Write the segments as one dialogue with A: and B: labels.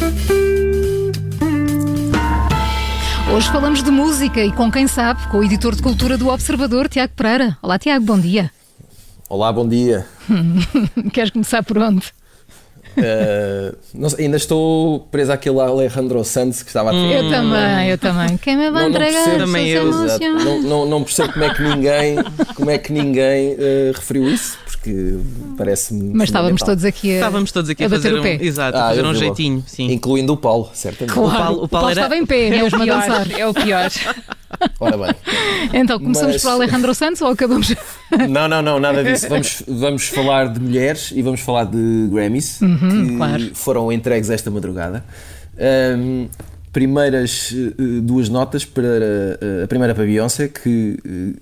A: Hoje falamos de música e com quem sabe, com o editor de cultura do Observador, Tiago Pereira. Olá, Tiago, bom dia.
B: Olá, bom dia.
A: Queres começar por onde?
B: Não sei, ainda estou preso àquele Alejandro Sanz que estava a ter.
A: Eu também. Quem me vai entregar
B: não percebo como é que ninguém referiu isso, porque parece-me.
A: Mas estávamos todos aqui a
C: fazer
A: o pé.
C: Exato, a fazer um jeitinho, sim.
B: Incluindo o Paulo, certamente.
A: Claro, o Paulo estava em pé, mesmo a dançar.
C: É o pior.
B: Ora bem.
A: Então, começamos por Alejandro Sanz ou acabamos?
B: Não, nada disso. Vamos falar de mulheres e vamos falar de Grammys, que foram entregues esta madrugada. Primeiras duas notas para a primeira para Beyoncé, que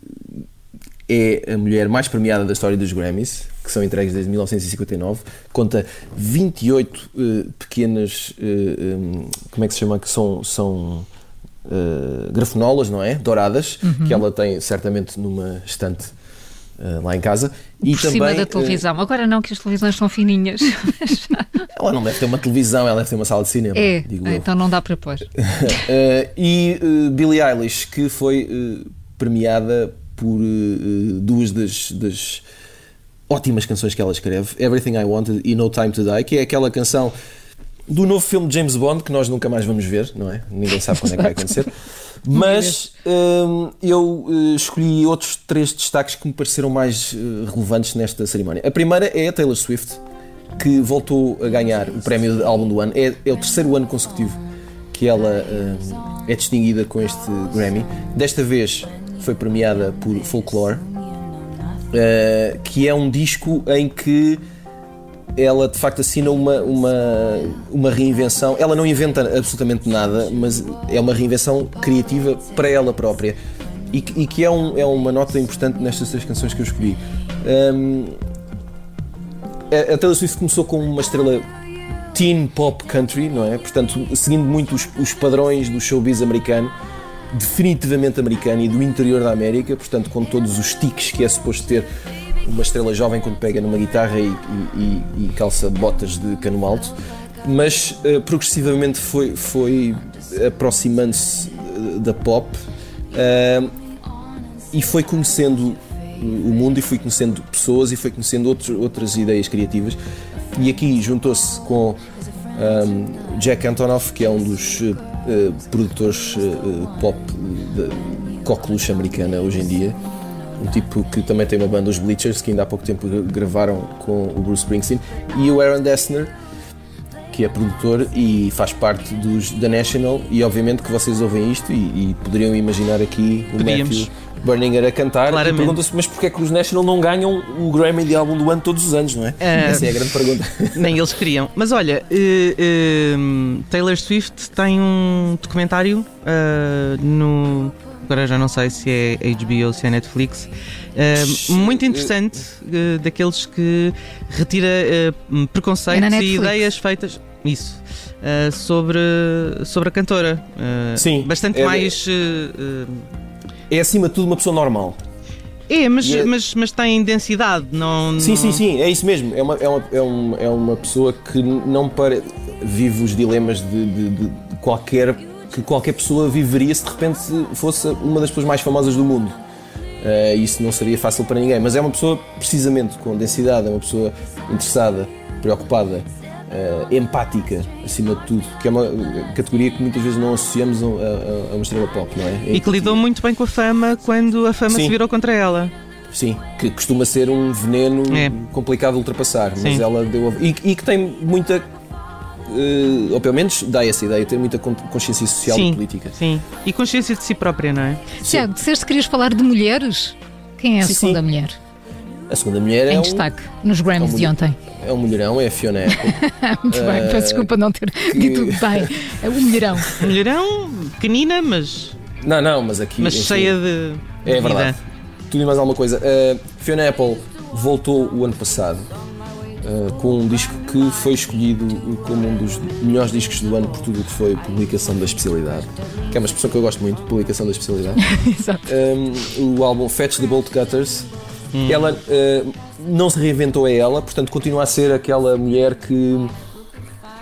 B: é a mulher mais premiada da história dos Grammys, que são entregues desde 1959. Conta 28 pequenas, como é que se chama? Que são grafenolas, não é? Douradas, que ela tem certamente numa estante lá em casa.
A: E por também, cima da televisão. Agora não, que as televisões são fininhas.
B: Ela não deve ter uma televisão, ela deve ter uma sala de cinema. Digo eu.
A: Então não dá para pôr.
B: E Billie Eilish, que foi premiada por duas das ótimas canções que ela escreve, Everything I Wanted e No Time to Die, que é aquela canção do novo filme de James Bond, que nós nunca mais vamos ver, não é? Ninguém sabe quando é que vai acontecer. Mas eu escolhi outros 3 destaques que me pareceram mais relevantes nesta cerimónia. A primeira é a Taylor Swift, que voltou a ganhar o prémio de álbum do ano. É o 3º ano consecutivo que ela é distinguida com este Grammy. Desta vez foi premiada por Folklore, que é um disco em que ela de facto assina uma reinvenção. Ela não inventa absolutamente nada, mas é uma reinvenção criativa para ela própria e que é uma nota importante nestas 3 canções que eu escolhi. A Taylor Swift começou com uma estrela teen pop country, não é? Portanto, seguindo muito os padrões do showbiz americano, definitivamente americano e do interior da América, portanto com todos os tiques que é suposto ter uma estrela jovem quando pega numa guitarra e calça botas de cano alto, mas progressivamente foi aproximando-se da pop e foi conhecendo o mundo e foi conhecendo pessoas e foi conhecendo outras ideias criativas, e aqui juntou-se com Jack Antonoff, que é um dos produtores pop de coqueluche americana hoje em dia, um tipo que também tem uma banda, os Bleachers, que ainda há pouco tempo gravaram com o Bruce Springsteen, e o Aaron Dessner, que é produtor e faz parte dos The National, e obviamente que vocês ouvem isto e poderiam imaginar aqui o Matthew Berninger a cantar. Claramente. E pergunta-se, mas porquê é que os National não ganham o Grammy de álbum do ano todos os anos, não é? Essa é a grande pergunta.
C: Nem eles queriam. Mas olha, Taylor Swift tem um documentário agora já não sei se é HBO ou se é Netflix, muito interessante, daqueles que retira preconceitos e ideias feitas sobre a cantora.
B: Sim,
C: bastante mais...
B: é acima de tudo uma pessoa normal.
C: Mas tem densidade, não...
B: Sim, é isso mesmo. É uma pessoa que não vive os dilemas de qualquer pessoa viveria se de repente fosse uma das pessoas mais famosas do mundo. Isso não seria fácil para ninguém, mas é uma pessoa precisamente com densidade, é uma pessoa interessada, preocupada, empática, acima de tudo, que é uma categoria que muitas vezes não associamos a uma estrela pop, não é?
C: E que lidou muito bem com a fama quando a fama se virou contra ela.
B: Sim, que costuma ser um veneno complicado de ultrapassar, mas ela deu... E que tem muita... ou pelo menos dá essa ideia, ter muita consciência social e política.
C: Sim, e consciência de si própria, não é?
A: Tiago, disseste que querias falar de mulheres? Quem é a segunda mulher?
B: A segunda mulher
A: em destaque nos Grammys de ontem.
B: É um mulherão, é a Fiona Apple.
A: Muito bem, peço desculpa não ter dito bem. É um mulherão.
C: Mulherão, pequenina, mas...
B: Não, mas aqui...
C: Mas cheia de
B: É verdade. Tudo e mais alguma coisa. Fiona Apple voltou o ano passado com um disco que foi escolhido como um dos melhores discos do ano por tudo o que foi publicação da especialidade, que é uma expressão que eu gosto muito, publicação da especialidade.
A: Exato.
B: O álbum Fetch the Bolt Cutters. Ela não se reinventou a ela, portanto continua a ser aquela mulher que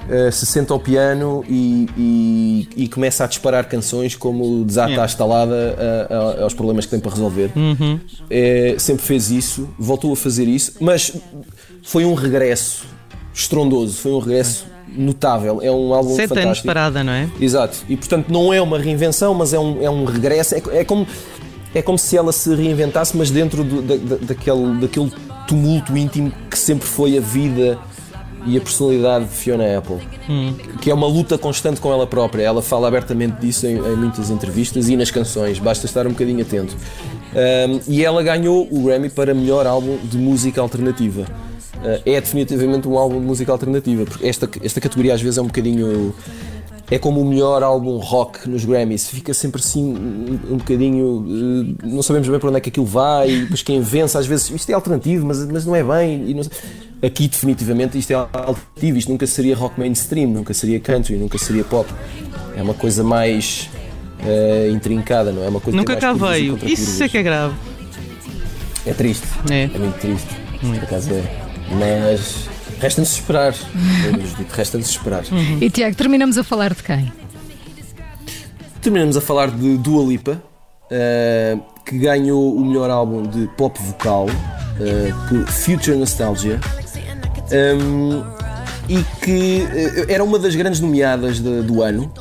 B: se senta ao piano e começa a disparar canções como desata a estalada aos problemas que tem para resolver. Sempre fez isso, voltou a fazer isso, mas foi um regresso estrondoso, foi um regresso notável. É um álbum
C: 7
B: fantástico.
C: anos de parada, não é?
B: Exato, e portanto não é uma reinvenção, mas é um regresso. É como se ela se reinventasse, mas dentro daquele tumulto íntimo que sempre foi a vida e a personalidade de Fiona Apple, que é uma luta constante com ela própria. Ela fala abertamente disso em muitas entrevistas e nas canções, basta estar um bocadinho atento. E ela ganhou o Grammy para melhor álbum de música alternativa. É definitivamente um álbum de música alternativa, porque esta categoria às vezes é um bocadinho... É como o melhor álbum rock nos Grammys, fica sempre assim um bocadinho, não sabemos bem para onde é que aquilo vai, e depois quem vence às vezes, isto é alternativo, mas não é bem. E não... Aqui definitivamente isto é alternativo, isto nunca seria rock mainstream, nunca seria country, nunca seria pop. É uma coisa mais intrincada, não é? Uma coisa
C: nunca
B: que
C: cá veio, isso é que é grave.
B: É triste, é muito triste, por acaso é. Mas resta-nos esperar. Resta-nos esperar.
A: E Tiago, terminamos a falar de quem?
B: Terminamos a falar de Dua Lipa, que ganhou o melhor álbum de pop vocal por Future Nostalgia, e que era uma das grandes nomeadas do ano,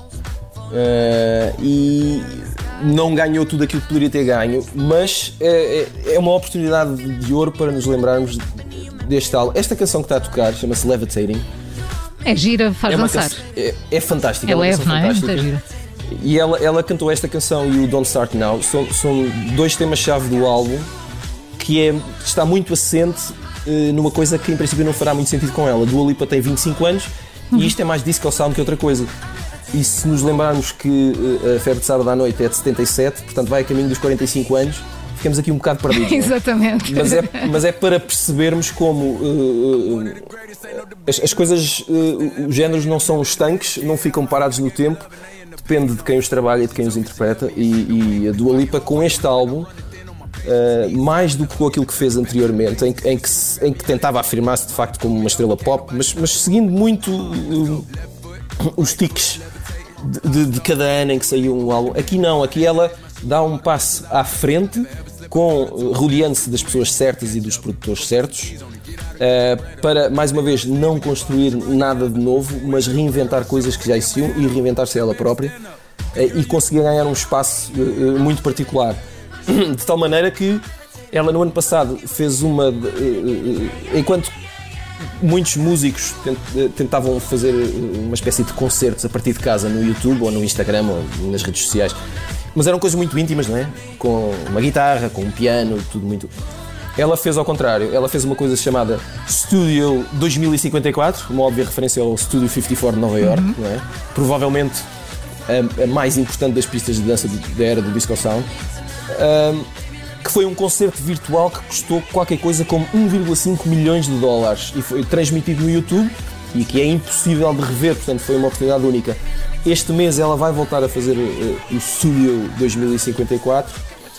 B: e não ganhou tudo aquilo que poderia ter ganho, mas é uma oportunidade de ouro para nos lembrarmos deste álbum. Esta canção que está a tocar chama-se Levitating.
A: É gira, faz dançar.
B: É fantástica.
A: É leve, não é? Muito gira.
B: E ela cantou esta canção e o Don't Start Now. São dois temas-chave do álbum, que está muito assente numa coisa que em princípio não fará muito sentido com ela. Dua Lipa tem 25 anos e isto é mais disco sound que outra coisa. E se nos lembrarmos que a Febre de Sábado à Noite é de 77, portanto vai a caminho dos 45 anos, ficamos aqui um bocado perdidos.
A: Exatamente.
B: Mas é para percebermos como as coisas, os géneros não são estanques, não ficam parados no tempo, depende de quem os trabalha e de quem os interpreta. E a Dua Lipa, com este álbum, mais do que com aquilo que fez anteriormente, em que tentava afirmar-se de facto como uma estrela pop, mas seguindo muito os tiques de cada ano em que saiu um álbum. Aqui não, aqui ela dá um passo à frente, rodeando-se das pessoas certas e dos produtores certos, para, mais uma vez, não construir nada de novo, mas reinventar coisas que já existiam e reinventar-se ela própria, e conseguir ganhar um espaço muito particular. De tal maneira que ela no ano passado fez enquanto muitos músicos tentavam fazer uma espécie de concertos a partir de casa no YouTube ou no Instagram ou nas redes sociais, mas eram coisas muito íntimas, não é? Com uma guitarra, com um piano, tudo muito... Ela fez ao contrário, ela fez uma coisa chamada Studio 2054, uma óbvia referência ao Studio 54 de Nova York, não é? Provavelmente a mais importante das pistas de dança da era do Disco Sound, que foi um concerto virtual que custou qualquer coisa como 1,5 milhões de dólares e foi transmitido no YouTube e que é impossível de rever, portanto foi uma oportunidade única. Este mês ela vai voltar a fazer o Studio 2054,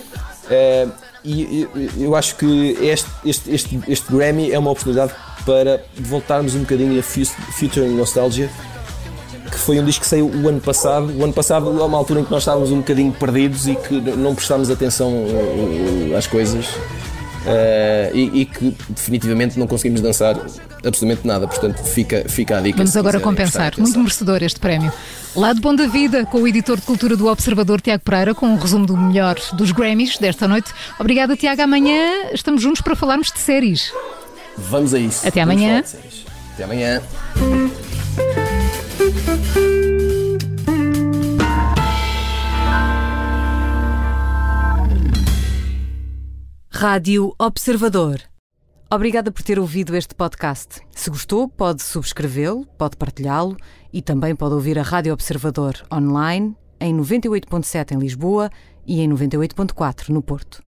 B: e eu acho que este Grammy é uma oportunidade para voltarmos um bocadinho a Future Nostalgia, que foi um disco que saiu o ano passado. O ano passado é uma altura em que nós estávamos um bocadinho perdidos e que não prestámos atenção às coisas, e que definitivamente não conseguimos dançar absolutamente nada, portanto fica a dica.
A: Vamos agora compensar, muito merecedor este prémio. Lado Bom da Vida, com o editor de cultura do Observador, Tiago Pereira, com um resumo do melhor dos Grammys desta noite. Obrigada, Tiago. Amanhã estamos juntos para falarmos de séries.
B: Vamos a isso.
A: Até amanhã.
B: Até amanhã.
D: Rádio Observador. Obrigada por ter ouvido este podcast. Se gostou, pode subscrevê-lo, pode partilhá-lo e também pode ouvir a Rádio Observador online em 98.7 em Lisboa e em 98.4 no Porto.